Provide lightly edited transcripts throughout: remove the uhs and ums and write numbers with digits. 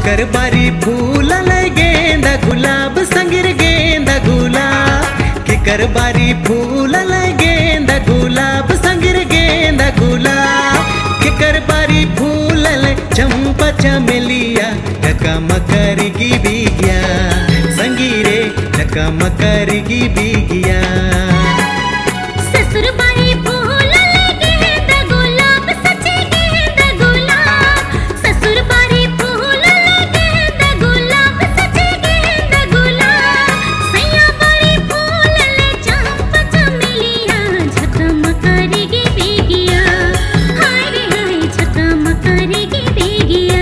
केकर बारी फूल गेंदा गुलाब संगिर गेंदा गुलाब केकर बारी फूल गेंदा गुलाब संगिर गेंदा गुलाब केकर बारी फूल चंपा चमेलिया ढकमकर की बिगिया संगीरे ढकमकर की बिगिया ससुर बारी फूल गेंदा गुलाब सचे गेंदा गुलाब ससुर बारी फूल गेंदा गुलाब सचे गेंदा गुलाब सैया बारी फूल चंपा चमेलिया झकमकर की बिगिया हाय रे हाय झकमकर की बिगिया।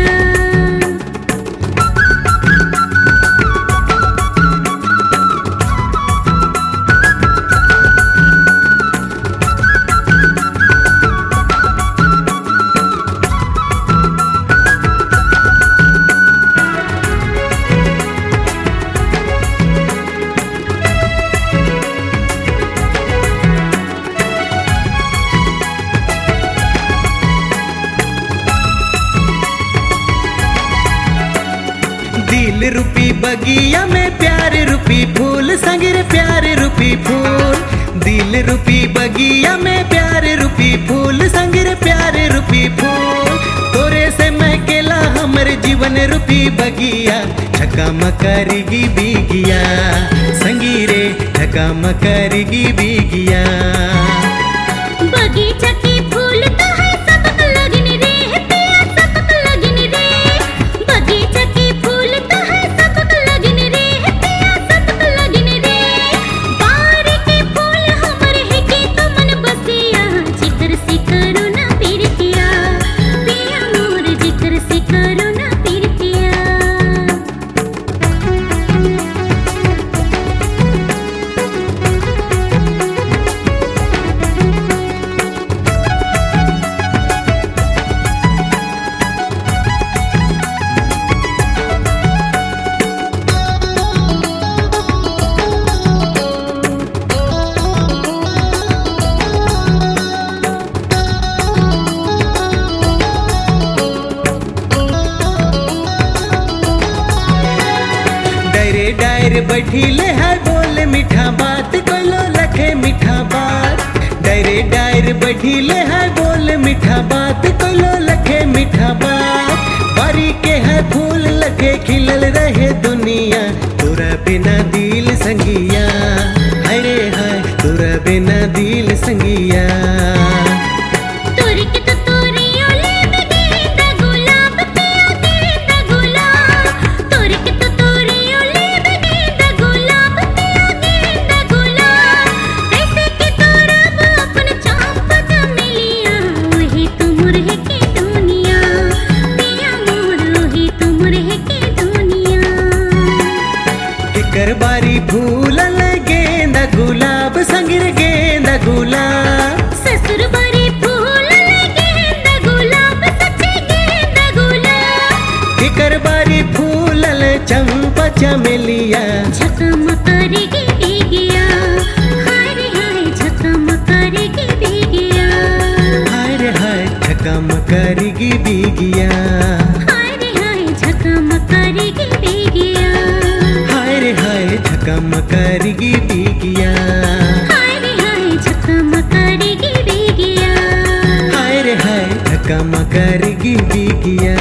दिल रूपी बगिया में प्यार रूपी फूल संगिर प्यार रूपी फूल दिल रूपी बगिया में प्यार रूपी फूल संगिर प्यार रूपी फूल तोरे से महकेला हमर जीवन रूपी बगिया झकमकर की बिगिया संगीरे झकमकर की बिगिया। बगीचा की फूल तो है सबक लगन रे पिया सबक लगन रे बगीचा की फूल तो है सबक लगन रे पिया सबक लगन रे बारी के फूल हमर है के तो मन बसिया जिक्र से करो ना पीरतिया पिया मोर जिक्र से करो ना पीरतिया। डायर बैठीले है बोले मीठा बात कोलो लखे मीठा बात डायर बैठीले है बोले मीठा बात कोलो लखे मीठा बात बारी के है फूल लगे खिलल रहे दुनिया तोरा बिना दिल संगिया हाय रे हाय तोरा बिना दिल संगिया। केकर बारी फूल गेंदा गुलाब संगिर गेंदा गुलाब ससुर बारी फूल गेंदा गुलाब सचे गेंदा गुलाब केकर बारी फूल चंपा चमेलिया झकमकर की बिगिया हाय रे हाय झकमकर की बिगिया हाय रे हाय झकमकर की बिगिया हाय रे हाय झकमकर की बिगिया हाय रे हाय झकमकर की बिगिया हाय रे हाय झकमकर की बिगिया हाय रे हाय झकमकर की बिगिया।